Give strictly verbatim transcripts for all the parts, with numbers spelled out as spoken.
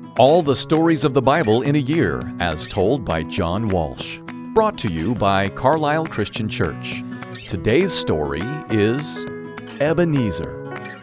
All the stories of the Bible in a year, as told by John Walsh. Brought to you by Carlisle Christian Church. Today's story is Ebenezer.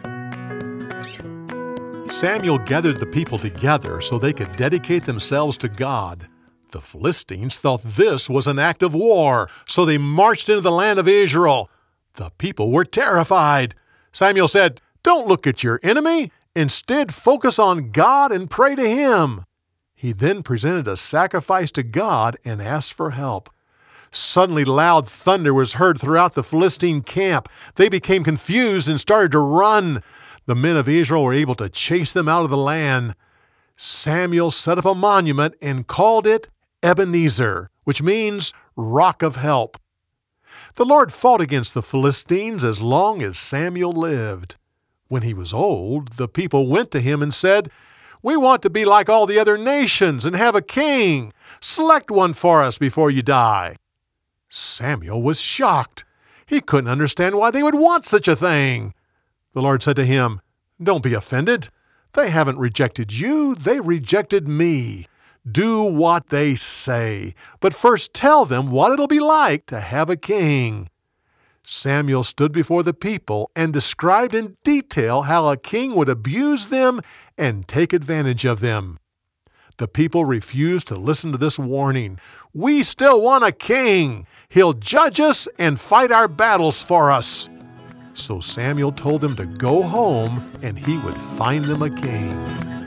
Samuel gathered the people together so they could dedicate themselves to God. The Philistines thought this was an act of war, so they marched into the land of Israel. The people were terrified. Samuel said, "Don't look at your enemy. Instead, focus on God and pray to Him." He then presented a sacrifice to God and asked for help. Suddenly, loud thunder was heard throughout the Philistine camp. They became confused and started to run. The men of Israel were able to chase them out of the land. Samuel set up a monument and called it Ebenezer, which means rock of help. The Lord fought against the Philistines as long as Samuel lived. When he was old, the people went to him and said, "We want to be like all the other nations and have a king. Select one for us before you die." Samuel was shocked. He couldn't understand why they would want such a thing. The Lord said to him, "Don't be offended. They haven't rejected you, they rejected me. Do what they say, but first tell them what it'll be like to have a king." Samuel stood before the people and described in detail how a king would abuse them and take advantage of them. The people refused to listen to this warning. "We still want a king. He'll judge us and fight our battles for us." So Samuel told them to go home and he would find them a king.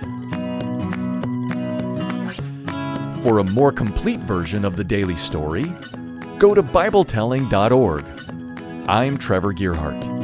For a more complete version of the daily story, go to Bible telling dot org. I'm Trevor Gearhart.